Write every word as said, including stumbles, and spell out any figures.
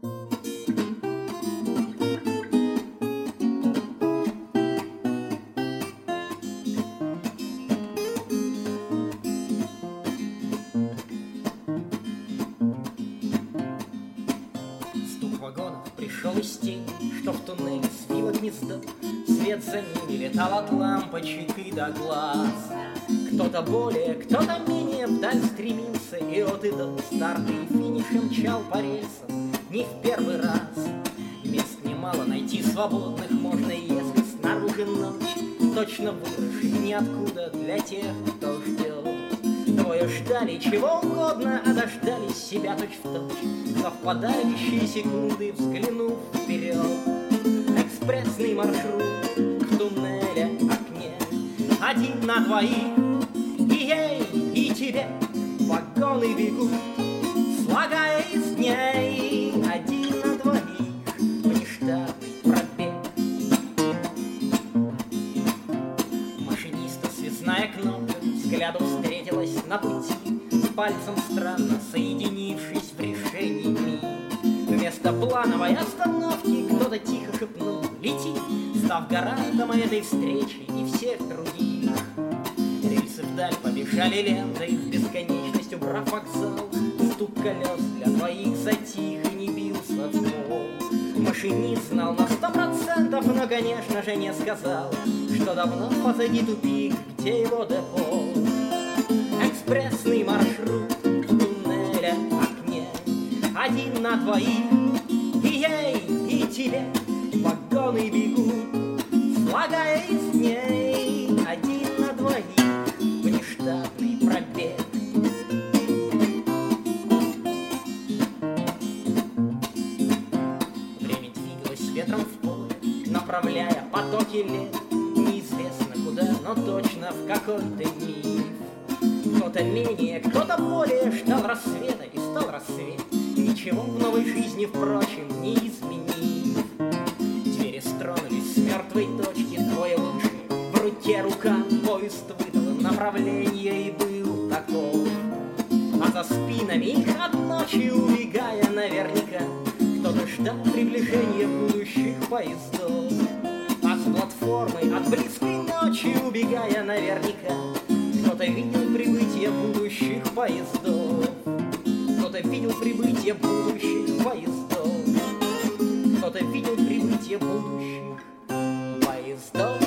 Пришел из тени, что в туннеле свило гнездо. Свет за ними летал от лампочек и до глаз. Кто-то более, кто-то менее вдаль стремился, и от и до старта и финиша мчал по рельсам не в первый раз. Мест немало, найти свободных можно, если снаружи ночь, точно выросший ниоткуда для тех, кто ждет. Двое ждали чего угодно, а дождались себя точь-в-точь, совпадающие секунды, взглянув вперед. Экспрессный маршрут в туннеле окне, один на двоих, и ей, и тебе вагоны бегут, слагая из дней один на двоих внештатный пробег. Машиниста связная кнопка взгляду встретилась на пути, с пальцем странно соединившись в решении миг. Вместо плановой остановки кто-то тихо шепнул: лети, став гарантом этой встречи и всех других. Рельсы вдаль побежали лентой, в бесконечность убрав вокзал. Стук колес для двоих затих и не бился в пол. Машинист знал на сто процентов, но, конечно же, не сказал, что давно позади тупик, где его депо. Экспрессный маршрут в туннеле окне, один на двоих, и ей, и тебе вагоны бегут, слагая из дней один на двоих внештатный пробег. Время двигалось ветром в поле, направляя потоки лет, неизвестно куда, но точно в какой-то мир. Кто-то менее, кто-то более ждал рассвета, и стал рассвет, ничего в новой жизни, впрочем, не изменив. Двери стронулись с мертвой точки, двое лучше, в руке рука, поезд выдал направление и был таков. А за спинами их от ночи убегая наверняка, кто-то ждал приближения будущих поездов. А с платформы от близкой ночи убегая наверняка, кто-то видел прибытие будущих поездов. Кто-то видел прибытие будущих поездов. Кто-то видел прибытие будущих поездов.